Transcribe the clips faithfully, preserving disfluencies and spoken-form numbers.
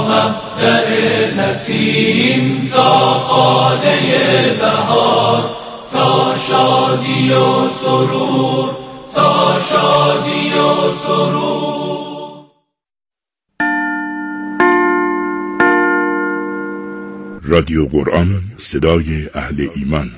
مبدأ نسیم تا خانه بهار، تا شادی و سرور، تا شادی و سرور. رادیو قرآن، صدای اهل ایمان.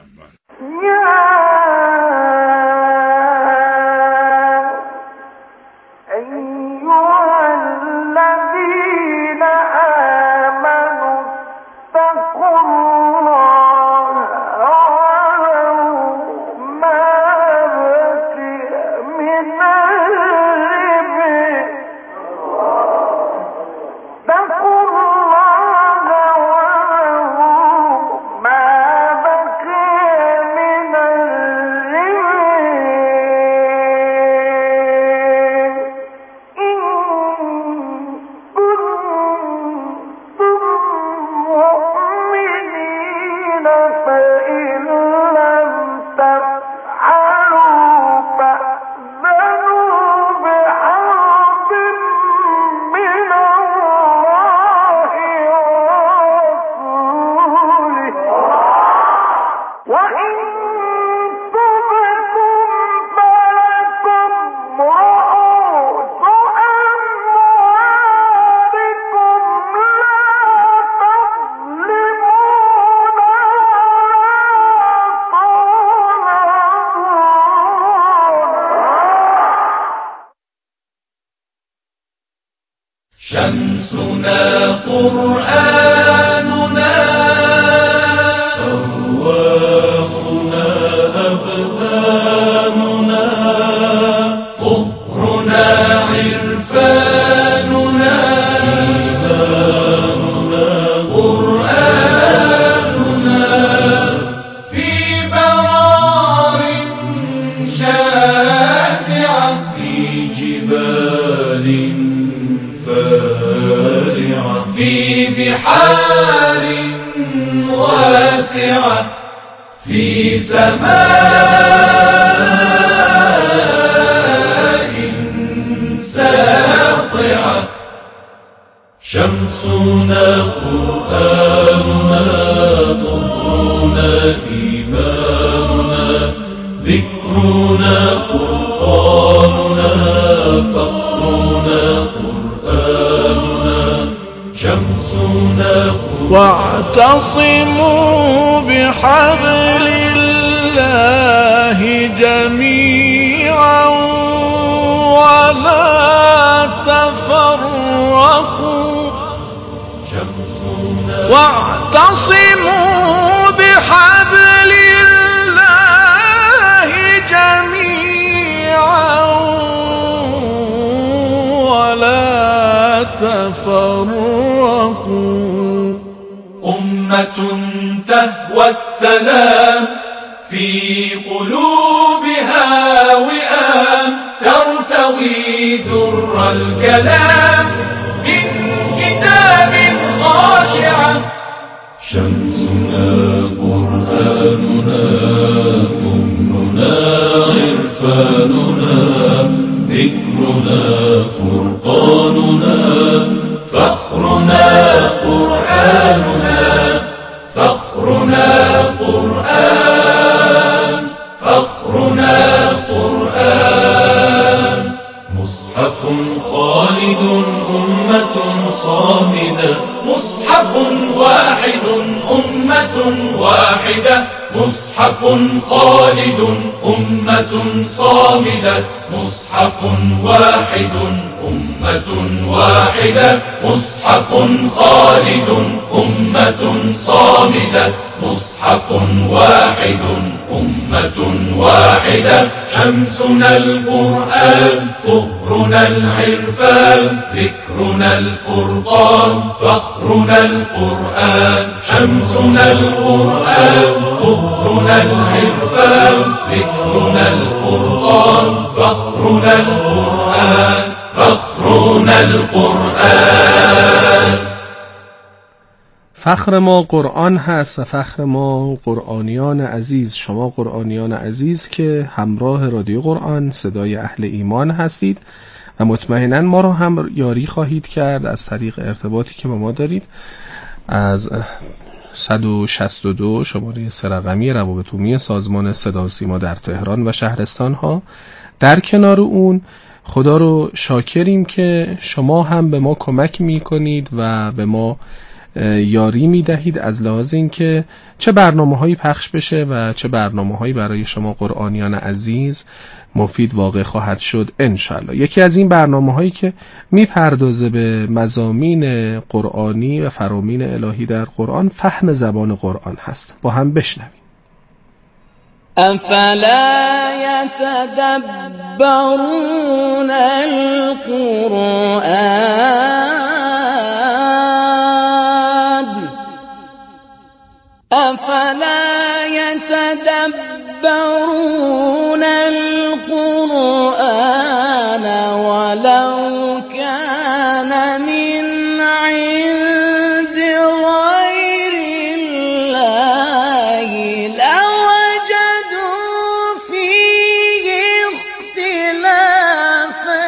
شمسنا قرآننا، أرواحنا أبداننا، طهرنا عرفاننا، إيماننا قرآننا، في برار شاسعة، في جبال فارعة، في بحار واسعة، في سماء ساطعة. شمسنا قرآننا، طهرنا إيماننا، ذكرنا فرقاننا، فخرنا قرآننا. شمسنا واعتصموا بحبل الله جميعا ولا تفرقوا. شمسنا واعتصموا بحبل الله جميعا ولا تفرقوا. أمة تهوى السلام، في قلوبها وئام، ترتوي در الكلام من كتاب خاشعة. شمسنا قرآننا، طهرنا عرفاننا، ذكرنا فرقاننا، فخرنا قرآننا، فخرنا قرآن، فخرنا قرآن. مصحف خالد أمة صامدة، مصحف واحد أمة واحدة، مصحف خالد أمة صامدة، مصحف واحد أمة واحدة، مصحف خالد أمة صامدة، مصحف واحد أمة واحدة. شمسنا القرآن، طهرنا العرفان، ذكرنا الفرقان، فخرنا القرآن. شمسنا القرآن، طهرنا العرفان، ذكرنا الفرقان، فخرنا القرآن، فخرنا القرآن. فخر ما قرآن هست و فخر ما قرآنیان عزیز، شما قرآنیان عزیز که همراه رادیو قرآن صدای اهل ایمان هستید و مطمئناً ما را هم یاری خواهید کرد از طریق ارتباطی که با ما دارید از صد و شصت و دو شماره سه رقمی روابط عمومی سازمان صدا و سیما در تهران و شهرستان ها. در کنار اون خدا رو شاکریم که شما هم به ما کمک می کنید و به ما یاری می دهید از لحاظ این که چه برنامه هایی پخش بشه و چه برنامه هایی برای شما قرآنیان عزیز مفید واقع خواهد شد انشالله. یکی از این برنامه هایی که می پردازه به مضامین قرآنی و فرامین الهی در قرآن فهم زبان قرآن هست. با هم بشنویم. افلا یتدبرون القرآن افلا یتدبرون القرآن ولو كان من عند غير الله لوجدوا فيه اختلافا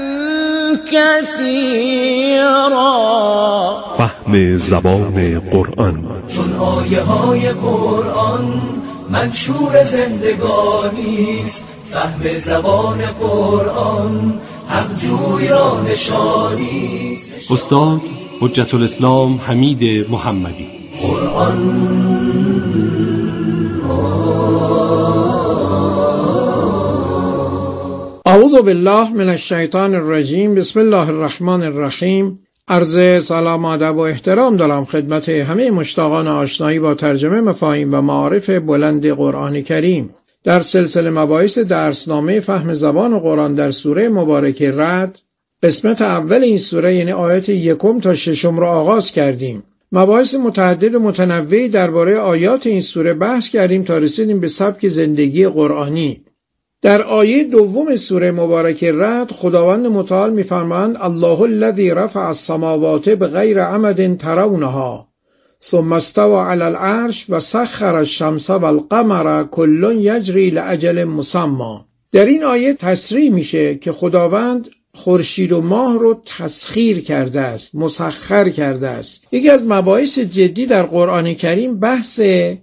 كثيرا. فهم زبان قرآن. چون آیه های قرآن منشور زندگانی است، فهم زبان قرآن حق جوی را نشانی است. استاد حجت الاسلام حمید محمدی. قرآن اعوذ بالله من الشیطان الرجیم. بسم الله الرحمن الرحیم. عرض سلام و ادب و احترام دارم خدمت همه مشتاقان آشنایی با ترجمه مفاهیم و معارف بلند قرآن کریم. در سلسله مباحث درسنامه فهم زبان قرآن در سوره مبارکه رعد، قسمت اول این سوره یعنی آیات یکم تا ششم را آغاز کردیم. مباحث متعدد و متنوعی درباره آیات این سوره بحث کردیم تا رسیدیم به سبک زندگی قرآنی. در آیه دوم سوره مبارکه رعد خداوند متعال می‌فرمایند الله الذی رفع السماوات بغیر عمد ترونها ثم استوى علی العرش و سخر الشمس والقمر کل یجری لاجل مسمى. در این آیه تصریح میشه که خداوند خورشید و ماه رو تسخیر کرده است، مسخر کرده است. یکی از مباحث جدی در قرآن کریم بحث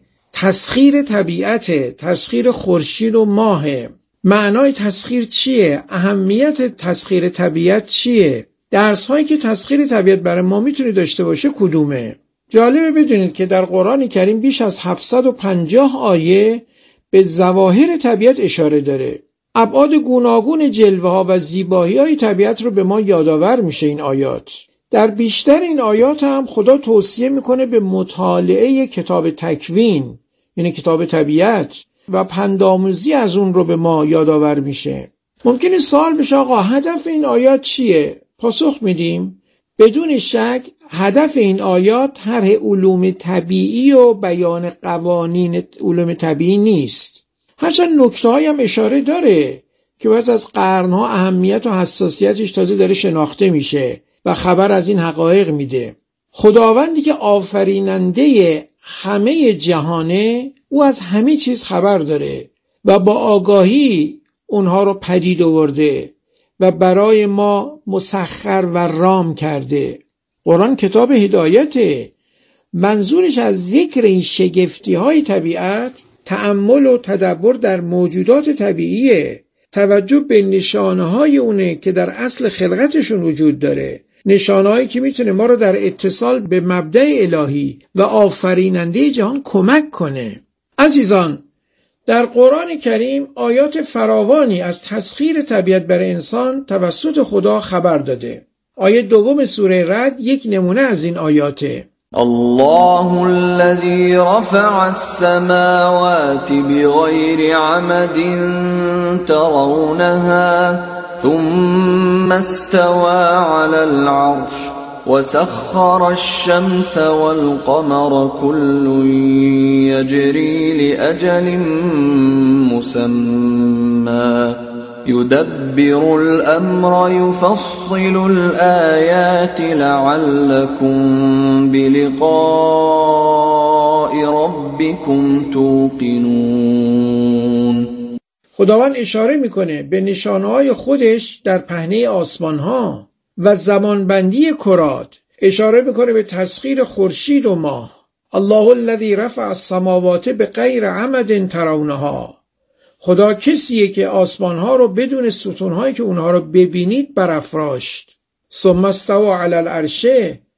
تسخیر طبیعت، تسخیر خورشید و ماه. معنای تسخیر چیه؟ اهمیت تسخیر طبیعت چیه؟ درس هایی که تسخیر طبیعت برای ما میتونه داشته باشه کدومه؟ جالبه بدونید که در قرآن کریم بیش از هفتصد و پنجاه آیه به ظواهر طبیعت اشاره داره. ابعاد گوناگون جلوه ها و زیبایی های طبیعت رو به ما یادآور میشه این آیات. در بیشتر این آیات هم خدا توصیه میکنه به مطالعه کتاب تکوین، یعنی کتاب طبیعت، و پندآموزی از اون رو به ما یادآور میشه. ممکنه سوال بشه آقا هدف این آیات چیه؟ پاسخ میدیم بدون شک هدف این آیات طرح علوم طبیعی و بیان قوانین علوم طبیعی نیست. هرچند نکته‌هایی هم اشاره داره که بعد از قرنها اهمیت و حساسیتش تازه داره شناخته میشه و خبر از این حقایق میده. خداوندی که آفریننده همه جهانه، او از همه چیز خبر داره و با آگاهی اونها رو پدید آورده و برای ما مسخر و رام کرده. قرآن کتاب هدایته. منظورش از ذکر این شگفتی های طبیعت تأمل و تدبر در موجودات طبیعیه، توجه به نشانه های اونه که در اصل خلقتشون وجود داره، نشانه هایی که میتونه ما رو در اتصال به مبدأ الهی و آفریننده جهان کمک کنه. عزیزان، در قرآن کریم آیات فراوانی از تسخیر طبیعت بر انسان توسط خدا خبر داده. آیه دوم سوره رعد یک نمونه از این آیاته. الله الذي رفع السماوات بغير عمد ترونها ثم استوى على العرش وسخر الشمس والقمر كل يجري لأجل مسمى يدبر الأمر يفصل الآيات لعلكم بلقاء ربكم توقنون. خداوند اشاره میکنه به نشانه‌های خودش در پهنه آسمان‌ها و زمانبندی کرات، اشاره میکنه به تسخیر خورشید و ماه. الله الذی رفع السماوات بغیر عمد ترونها، خدا کسیه که آسمان‌ها رو بدون ستون‌هایی که اونها رو ببینید برافراشت. ثم استوى علی العرش،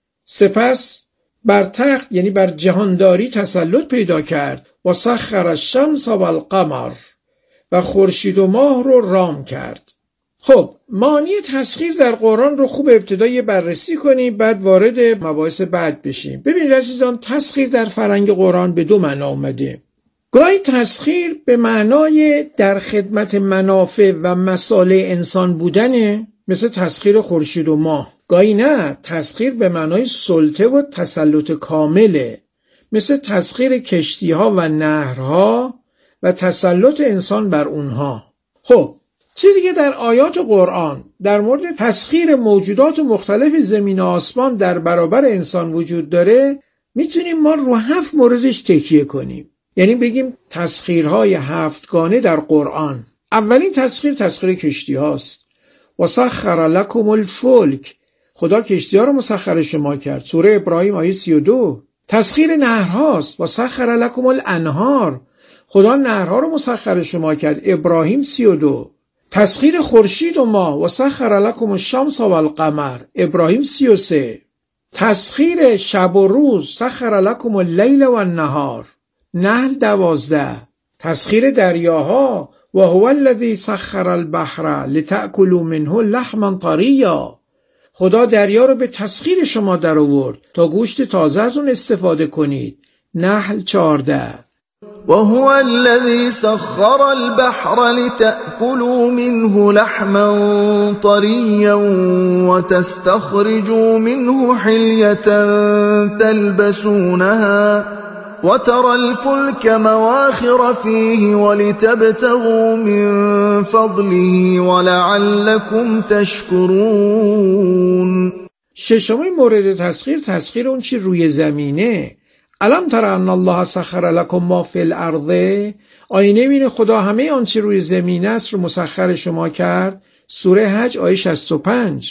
سپس بر تخت یعنی بر جهانداری تسلط پیدا کرد. و سخر الشمس و القمر، و خورشید و ماه رو رام کرد. خب معانی تسخیر در قرآن رو خوب ابتدایی بررسی کنیم، بعد وارد مباحث بعد بشیم. ببینید عزیزان، تسخیر در فرهنگ قرآن به دو معنا اومده. گاهی تسخیر به معنای در خدمت منافع و مصالح انسان بودنه، مثل تسخیر خورشید و ماه. گاهی نه، تسخیر به معنای سلطه و تسلط کامله، مثل تسخیر کشتی‌ها و نهرها و تسلط انسان بر اونها. خب چیزی که در آیات قرآن در مورد تسخیر موجودات مختلف زمین و آسمان در برابر انسان وجود داره، میتونیم ما رو هفت موردش تکیه کنیم. یعنی بگیم تسخیرهای هفتگانه در قرآن. اولین تسخیر تسخیر کشتی هاست. و سخر لکم الفلک، خدا کشتی ها رو مسخر شما کرد، سوره ابراهیم آیه سی و دو. تسخیر نهرهاست. و سخر لکم الانهار، خدا نهرها رو مسخر شما کرد، ابراهیم سی و دو. تسخیر خورشید و ماه، و سخر لکم الشمس و القمر، ابراهیم سی و سه. تسخیر شب و روز، سخر لکم اللیل و النهار، نحل دوازده. تسخیر دریاها، و هو الذی سخر البحر لتأکلوا منه لحما طریا، خدا دریا رو به تسخیر شما در آورد تا گوشت تازه از اون استفاده کنید، نحل چهارده. وهو الذي سخر البحر لتأكلوا منه لحما طريا وتستخرجوا منه حلية تلبسونها وترى الفلك مواخر فيه ولتبتغوا من فضله ولعلكم تشكرون. ششمین مورد تسخیر، تسخیر اون چی روی زمینه. الم تر ان الله سخر لکم ما فی الارض، آیا نمی‌بینی خدا همه آنچه روی زمین است رو مسخر شما کرد؟ سوره حج آیه شصت و پنج.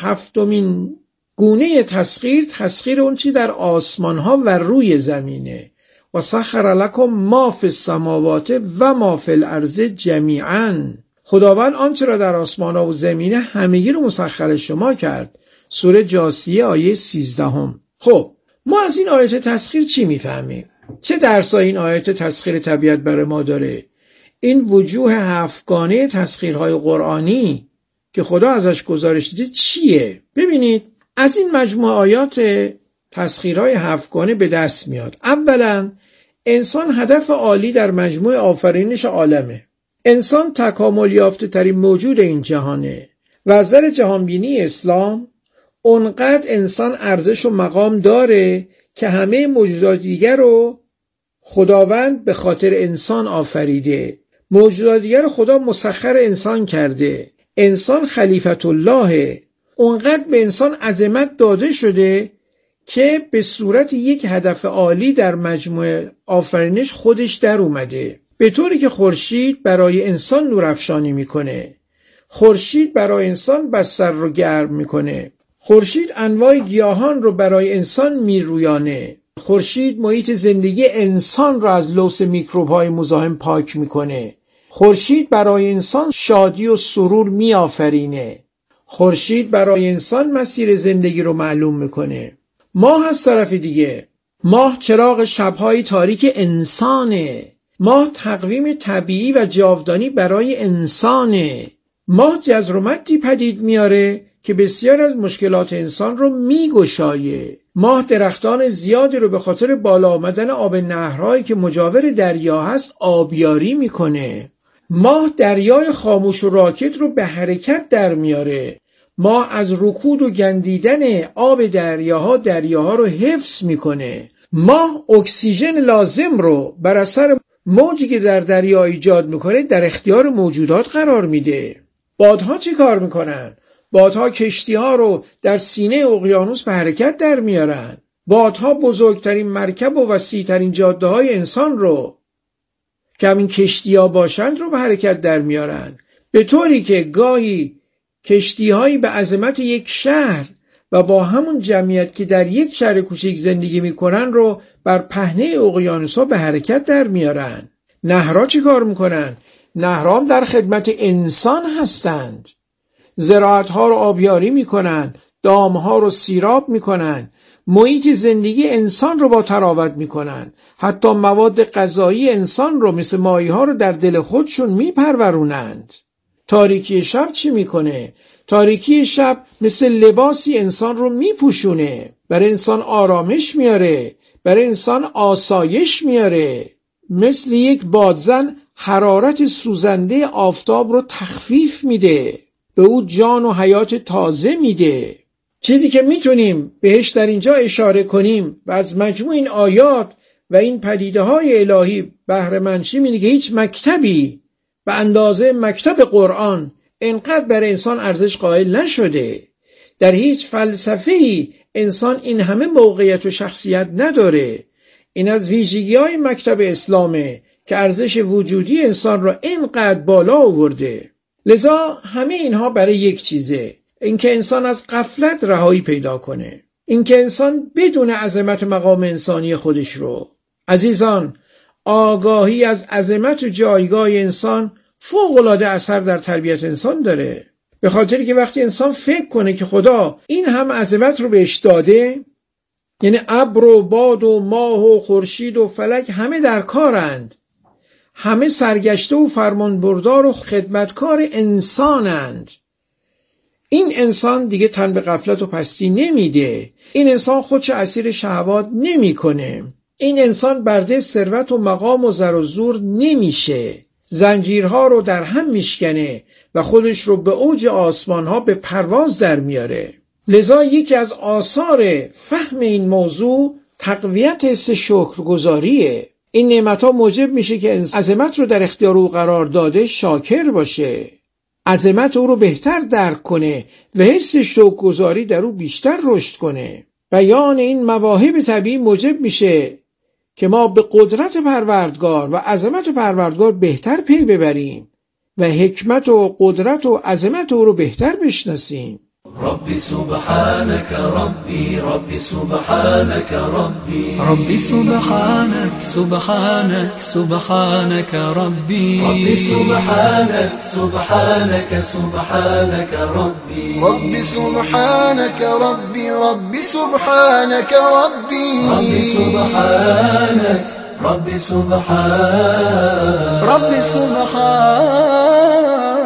هفتمین گونه تسخیر، تسخیر اون چی در آسمان ها و روی زمینه. و سخر لکم ما فی السماوات و ما فی الارض جمیعا، خداوند آنچه را در آسمان ها و زمینه همگی رو مسخر شما کرد، سوره جاثیه آیه سیزده. خب ما از این آیت تسخیر چی میفهمیم؟ چه درسای این آیت تسخیر طبیعت برای ما داره؟ این وجوه هفتگانه تسخیرهای قرآنی که خدا ازش گزارش دیده چیه؟ ببینید از این مجموعه آیات تسخیرهای هفتگانه به دست میاد. اولا انسان هدف عالی در مجموع آفرینش عالمه. انسان تکامل یافته ترین موجود این جهانه و از نظر جهانبینی اسلام اونقدر انسان ارزش و مقام داره که همه موجودات دیگر رو خداوند به خاطر انسان آفریده. موجودات دیگر رو خدا مسخر انسان کرده. انسان خلیفت الله، اونقدر به انسان عظمت داده شده که به صورت یک هدف عالی در مجموع آفرینش خودش در اومده. به طوری که خورشید برای انسان نورافشانی میکنه، خورشید برای انسان بستر رو گرم میکنه، خورشید انواع گیاهان رو برای انسان میرویانه، خورشید محیط زندگی انسان را از لوث میکروب‌های مزاحم پاک میکنه، خورشید برای انسان شادی و سرور میآفرینه، خورشید برای انسان مسیر زندگی رو معلوم میکنه. ماه از طرف دیگه، ماه چراغ شب‌های تاریک انسانه. ماه تقویم طبیعی و جاودانی برای انسانه. ماه جذر و مدی پدید میاره که بسیار از مشکلات انسان رو میگشایه. ماه درختان زیادی رو به خاطر بالا آمدن آب نهرهایی که مجاور دریا هست آبیاری میکنه. ماه دریای خاموش و راکد رو به حرکت در میاره. ماه از رکود و گندیدن آب دریاها دریاها رو حفظ میکنه. ماه اکسیژن لازم رو بر اثر موجی که در دریا ایجاد میکنه در اختیار موجودات قرار میده. بادها چی کار میکنن؟ بادها کشتیها رو در سینه اقیانوس به حرکت در میارن. بادها بزرگترین مرکب و وسیعترین جاده های انسان رو که همین کشتی ها باشند رو به حرکت در میارن، به طوری که گاهی کشتی هایی به عظمت یک شهر و با همون جمعیت که در یک شهر کوچیک زندگی میکنن رو بر پهنه اقیانوس‌ها به حرکت در میارن. نهرها چی کار میکنن؟ نهرها در خدمت انسان هستند. زراعتها رو آبیاری میکنن، دامها رو سیراب میکنن، محیط زندگی انسان رو با تراوت میکنن، حتی مواد غذایی انسان رو مثل ماهی‌ها رو در دل خودشون میپرورونند. تاریکی شب چی میکنه؟ تاریکی شب مثل لباسی انسان رو میپوشونه، برای انسان آرامش میاره، برای انسان آسایش میاره، مثل یک بادزن حرارت سوزنده آفتاب رو تخفیف میده، به او جان و حیات تازه میده. چیزی که میتونیم بهش در اینجا اشاره کنیم و از مجموع این آیات و این پدیده های الهی بهره مند شیم اینه که هیچ مکتبی به اندازه مکتب قرآن اینقدر برای انسان ارزش قائل نشده. در هیچ فلسفه‌ای انسان این همه موقعیت و شخصیت نداره. این از ویژگی‌های مکتب اسلامه که ارزش وجودی انسان را اینقدر بالا آورده. لذا همه اینها برای یک چیزه، اینکه انسان از غفلت رهایی پیدا کنه، اینکه انسان بدون عظمت مقام انسانی خودش رو. عزیزان، آگاهی از عظمت و جایگاه انسان فوق‌العاده اثر در تربیت انسان داره، به خاطر که وقتی انسان فکر کنه که خدا این هم عظمت رو بهش داده، یعنی ابر و باد و ماه و خورشید و فلک همه در کارند، همه سرگشته و فرمانبردار و خدمتکار انسانند، این انسان دیگه تن به غفلت و پستی نمیده، این انسان خودش اسیر شهوات نمیکنه، این انسان برده ثروت و مقام و زر و زور نمیشه، زنجیرها رو در هم میشکنه و خودش رو به اوج آسمانها به پرواز در میاره. لذا یکی از آثار فهم این موضوع تقویت حس شکرگزاریه. این نعمت‌ها موجب میشه که عظمت رو در اختیار او قرار داده شاکر باشه، عظمت او رو بهتر درک کنه و حس شکرگزاری در او بیشتر رشد کنه. بیان این مواهب طبیعی موجب میشه که ما به قدرت پروردگار و عظمت پروردگار بهتر پی ببریم و حکمت و قدرت و عظمت او رو بهتر بشناسیم. ربي سبحانك ربي ربي سبحانك ربي ربي سبحانك سبحانك سبحانك ربي ربي سبحانك سبحانك سبحانك ربي ربي سبحانك ربي ربي سبحانك ربي ربي سبحانك ربي سبحانك ربي سبحانك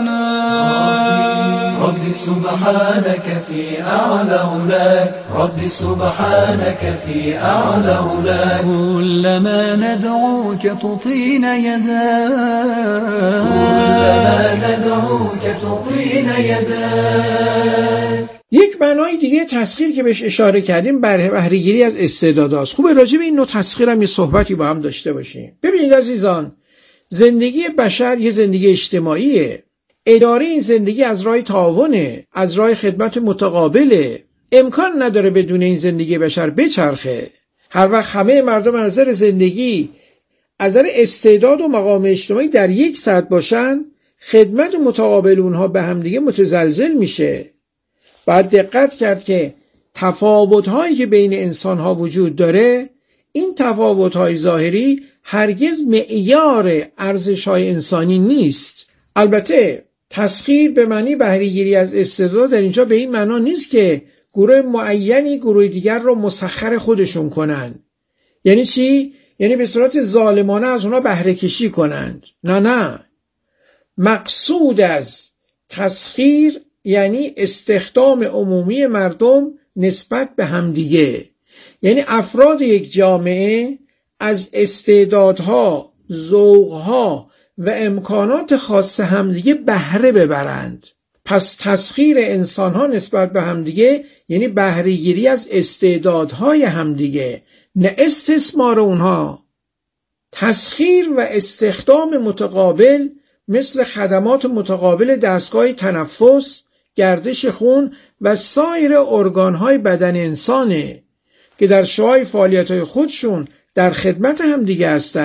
ربي سبحانك في أعلى علاك ربي سبحانك في أعلى علاك كلما ندعوك تطين يداك كلما ندعوك تطين يداك. یک معنای دیگه تسخیر که بهش اشاره کردیم بهره‌گیری از استعداداست. خوبه راجع به این نوع تسخیر هم یه صحبتی با هم داشته باشیم. ببینید عزیزان، زندگی بشر یه زندگی اجتماعیه. اداره این زندگی از راه تعاونه، از راه خدمت متقابله. امکان نداره بدون این زندگی بشر بچرخه. هر وقت همه مردم از نظر زندگی، از نظر استعداد و مقام اجتماعی در یک سطح باشن، خدمت متقابل اونها به هم دیگه متزلزل میشه. باید دقت کرد که تفاوت‌هایی که بین انسان‌ها وجود داره، این تفاوت‌های ظاهری هرگز معیار ارزش‌های انسانی نیست. البته تسخیر به معنی بهره‌گیری از استعداد در اینجا به این معنا نیست که گروه معینی گروه دیگر رو مسخر خودشون کنن. یعنی چی؟ یعنی به صورت ظالمانه از اونا بهره کشی کنند. نه نه. مقصود از تسخیر یعنی استخدام عمومی مردم نسبت به همدیگه. یعنی افراد یک جامعه از استعدادها، ذوقها و امکانات خاص همدیگه بهره ببرند. پس تسخیر انسانها نسبت به همدیگه یعنی بهره گیری از استعدادهای همدیگه، نه استثمار اونها. تسخیر و استخدام متقابل مثل خدمات متقابل دستگاه تنفس، گردش خون و سایر ارگانهای بدن انسانه که در شعاع فعالیت‌های خودشون در خدمت همدیگه هستند.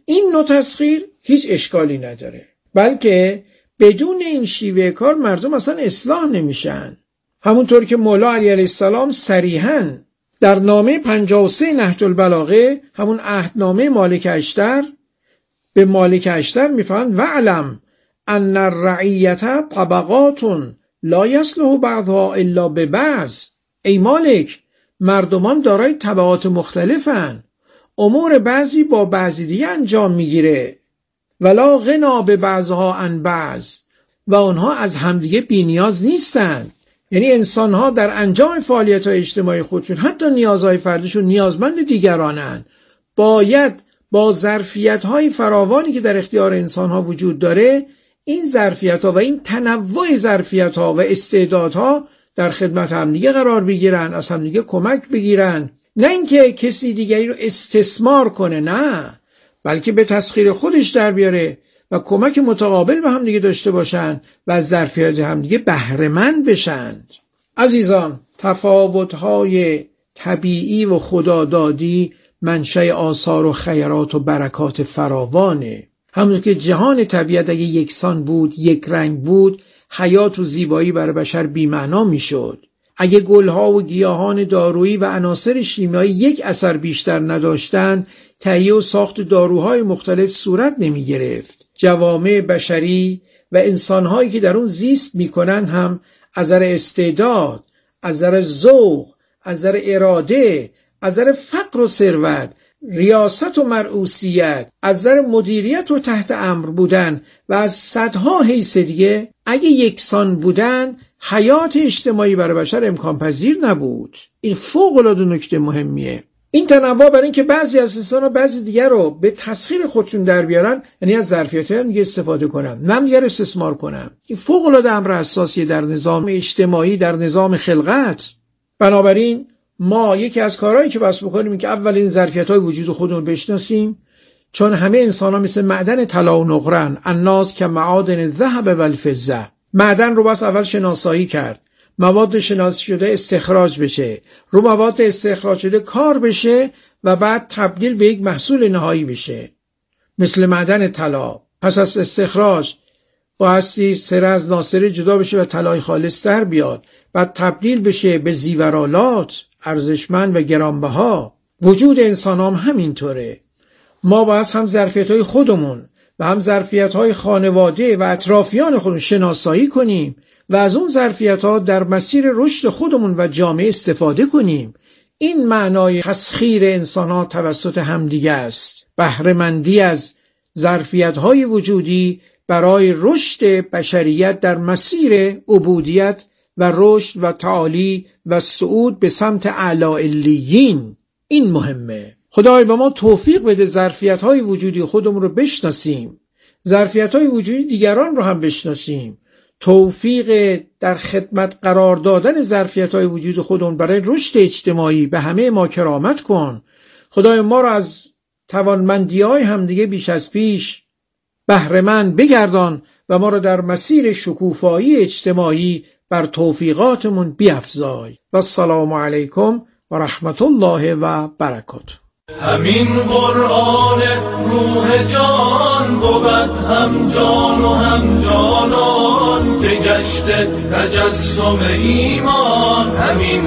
این نوع تسخیر هیچ اشکالی نداره، بلکه بدون این شیوه کار مردم اصلا اصلاح نمیشن. همونطور که مولا علی علیه السلام صریحاً در نامه پنجاه و سه نهج البلاغه، همون عهدنامه مالک اشتر، به مالک اشتر میفرماند وعلم ان الرعیت طبقات لا یصلح بعضها الا ببعض. ای مالک، مردمان دارای طبقات مختلفن، امور بعضی با بعضی دیگه انجام میگیره. ولا غنا به بعضها عن بعض، و اونها از همدیگه بی نیاز نیستن. یعنی انسانها در انجام فعالیت‌های اجتماعی خودشون، حتی نیازهای فردیشون، نیازمند دیگرانن. باید با ظرفیت‌های فراوانی که در اختیار انسانها وجود داره، این ظرفیت‌ها و این تنوع ظرفیت‌ها و استعدادها در خدمت همدیگه قرار بگیرن، از همدیگه کمک بگیرن. نه اینکه کسی دیگری رو استثمار کنه، نه، بلکه به تسخیر خودش در بیاره و کمک متقابل به هم دیگه داشته باشن و از ظرفیت هم دیگه بهره مند بشن. عزیزان، تفاوت‌های طبیعی و خدادادی منشأ آثار و خیرات و برکات فراوانه. همونطور که جهان طبیعت اگه یکسان بود، یک رنگ بود، حیات و زیبایی برای بشر بی‌معنا میشد. اگه گلها و گیاهان دارویی و عناصر شیمیایی یک اثر بیشتر نداشتن، تهیه و ساخت داروهای مختلف صورت نمی گرفت. جوامع بشری و انسانهایی که در اون زیست میکنن هم از نظر استعداد، از نظر ذوق، از نظر اراده، از نظر فقر و ثروت، ریاست و مرئوسیت، از نظر مدیریت و تحت امر بودن و از صدها حیث دیگه، اگه یکسان بودن، حیات اجتماعی برای بشر امکان پذیر نبود. این فوق العاده نکته مهمیه. این تنوع برای اینکه بعضی از انسان‌ها بعضی دیگر رو به تسخیر خودشون در بیارن، یعنی از ظرفیت‌های هم دیگه استفاده کنن، من دیگر استثمار کنم. این فوق العاده امر اساسیه در نظام اجتماعی، در نظام خلقت. بنابراین ما یکی از کارهایی که بس بکنیم این که اولین ظرفیت‌های وجود خودمون بشناسیم، چون همه انسان‌ها مثل معدن طلا و نقره‌اند. الناس که معادن الذهب و الفضه. معدن رو بس اول شناسایی کرد، مواد شناسی شده استخراج بشه، رو مواد استخراج شده کار بشه و بعد تبدیل به یک محصول نهایی بشه. مثل معدن طلا، پس از استخراج بایستی سره از ناصره جدا بشه و طلای خالص در بیاد، بعد تبدیل بشه به زیورآلات ارزشمند و گرانبها. وجود انسان هم همینطوره. ما باید هم ظرفیت‌های خودمون و هم ظرفیت‌های خانواده و اطرافیان خودمون شناسایی کنیم و از اون ظرفیت‌ها در مسیر رشد خودمون و جامعه استفاده کنیم. این معنای تسخیر انسان‌ها توسط همدیگه است. بهره‌مندی از ظرفیت‌های وجودی برای رشد بشریت در مسیر عبودیت و رشد و تعالی و صعود به سمت اعلی علیین. این مهمه. خدای به ما توفیق بده ظرفیت‌های وجودی خودمون رو بشناسیم، ظرفیت‌های وجودی دیگران رو هم بشناسیم. توفیق در خدمت قرار دادن ظرفیت‌های وجود خودمون برای رشد اجتماعی به همه ما کرامت کن. خدای ما رو از توانمندی‌های همدیگه بیش از پیش بهره‌مند بگردان و ما رو در مسیر شکوفایی اجتماعی بر توفیقاتمون بیفزای. و السلام علیکم و رحمت الله و برکاته. همین قرآن روح جان بود، هم جان و هم جانان که گشته تجسم ایمان. همین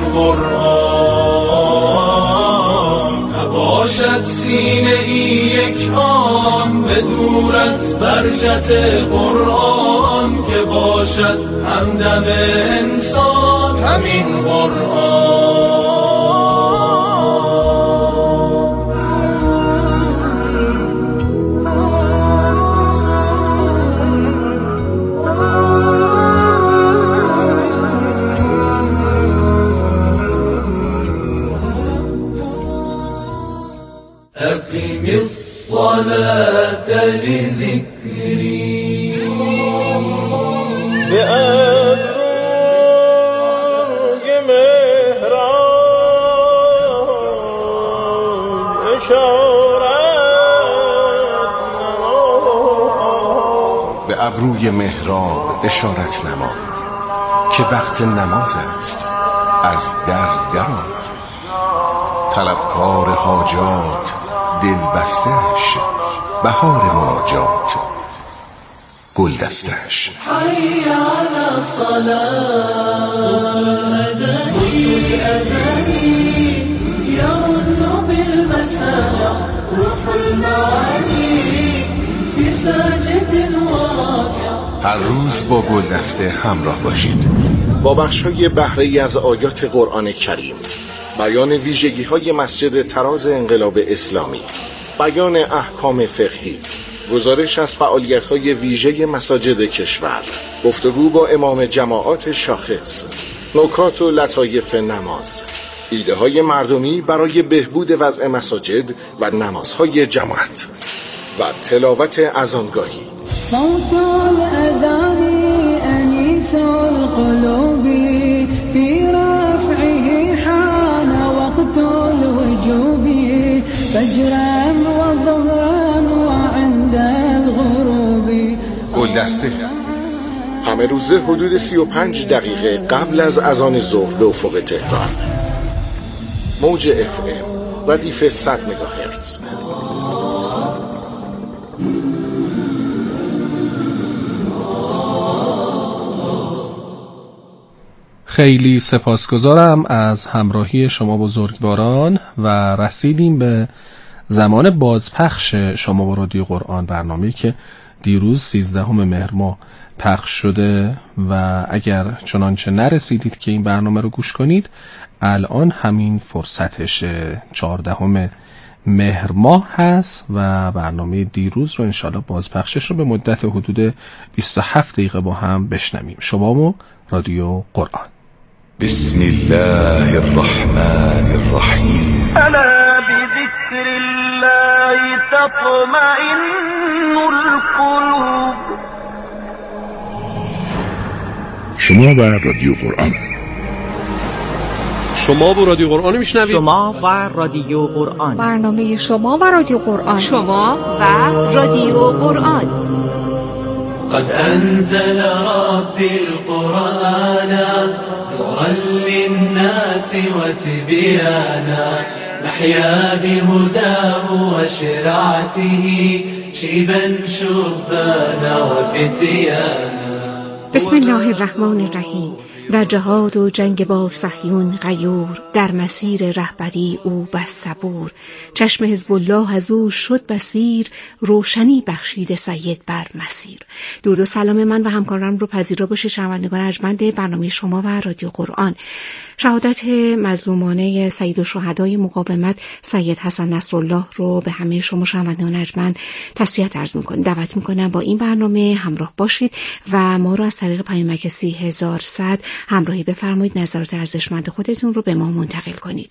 قرآن نباشد سینه ای یک آن به دور از برکت قرآن که باشد همدم انسان. همین قرآن أقم الصلاة لذكري بأبروج مهران اشارت نما. به ابروی محراب اشارت نما که وقت نماز است، از در درآی. طلبکار حاجات دل بستش بهار مناجات، گلدسته‌اش. حي على الصلاة صوت الأذان يرن بالمسامع روح المعاني بساجد وراكع. هر روز با گلدسته همراه باشید. با بخش‌های بهره‌ای از آیات قرآن کریم، بیان ویژگی‌های مسجد تراز انقلاب اسلامی، بیان احکام فقهی، گزارش از فعالیت‌های ویژه مساجد کشور، گفتگو با امام جماعات شاخص، نکات و لطایف نماز، ایده‌های مردمی برای بهبود وضع مساجد و نمازهای جماعت و تلاوت اذانگاهی. صوت الأذان أنيس القلوب في رفعه حان وقت الوجوب فجرا وظهرا وعند الغروب. گلدسته همه روزه حدود سی و پنج دقیقه قبل از اذان ظهر به افق تهران. موج اف ام ردیف صد مگاهرتز. خیلی سپاسگزارم از همراهی شما بزرگواران و رسیدیم به زمان بازپخش شما با رادیو قرآن، برنامه‌ای که دیروز سیزدهم مهر ماه پخش شده و اگر چنانچه نرسیدید که این برنامه رو گوش کنید، الان همین فرصتش چهاردهم مهر ماه هست و برنامه دیروز رو انشالله بازپخشش رو به مدت حدود بیست و هفت دقیقه با هم بشنویم. شما و رادیو قرآن. بسم الله الرحمن الرحیم. ألا بذكر الله تطمئن القلوب. شما و رادیو قرآن. شما و رادیو قرآن میشنوید. شما و رادیو قرآن. برنامه شما و رادیو قرآن. شما و رادیو قرآن. قد أنزل ربي القرآن نورا للناس وتبيانا نحيا بهداه وشرعته شيبا شبانا وفتيانا. بسم الله الرحمن الرحیم. در جهاد و جنگ با صهیون غیور، در مسیر رهبری او بس صبور. چشم حزب الله از او شد بصیر، روشنی بخشید سید بر مسیر. درود و سلام من و همکارانم رو پذیرا باشید شنوندگان ارجمند برنامه شما و رادیو قرآن. شهادت مظلومانه سید الشهدای مقاومت سید حسن نصرالله رو به همه شما شنوندگان ارجمند تسلیت عرض می‌کنم. دعوت می‌کنم با این برنامه همراه باشید و ما رو از طریق پیامک سی هزار صد همراهی بفرمایید. نظرات ارزشمند خودتون رو به ما منتقل کنید.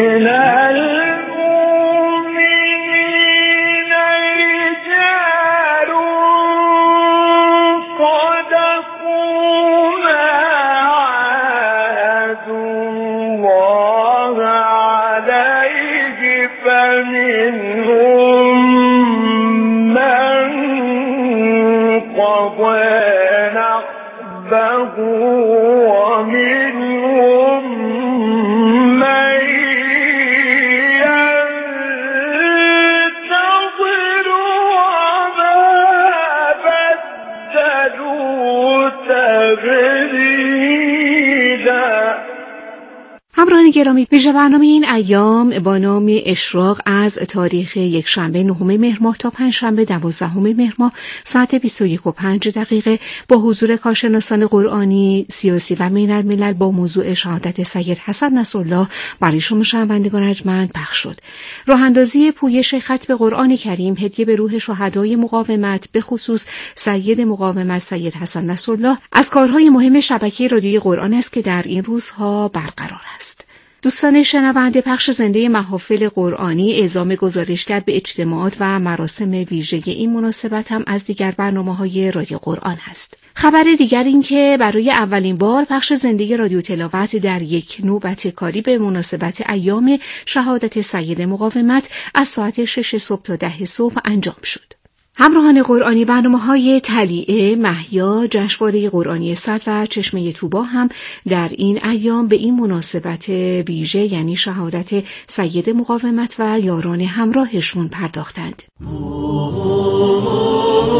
همراهان گرامی، ویژه برنامه این ایام با نام اشراق از تاریخ یک شنبه نهم مهر ماه تا پنج شنبه دوازدهم مهر ماه ساعت بیست و یک و پنج دقیقه با حضور کارشناسان قرآنی، سیاسی و بین الملل با موضوع شهادت سید حسن نصرالله برای شما شنوندگان ارجمند پخش شد. راه اندازی پویش ختم قرآن کریم هدیه به روح شهدای مقاومت، به خصوص سید مقاومت سید حسن نصرالله، از کارهای مهم شبکه رادیوی قرآن است که در این روزها برقرار است. دوستان شنونده، پخش زنده محافل قرآنی اعزام گزارشگر به اجتماعات و مراسم ویژه این مناسبت هم از دیگر برنامه‌های رادیو قرآن است. خبر دیگر این که برای اولین بار پخش زنده رادیو تلاوت در یک نوبت کاری به مناسبت ایام شهادت سید مقاومت از ساعت شش صبح تا ده صبح انجام شد. همراهان قرآنی، برنامه‌های طلیعه، مهیا، جشنواره قرآنی صد و چشمه طوبا هم در این ایام به این مناسبت ویژه یعنی شهادت سید مقاومت و یاران همراهشون پرداختند.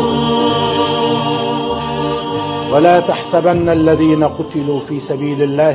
ولا تحسبن الذين قتلوا في سبيل الله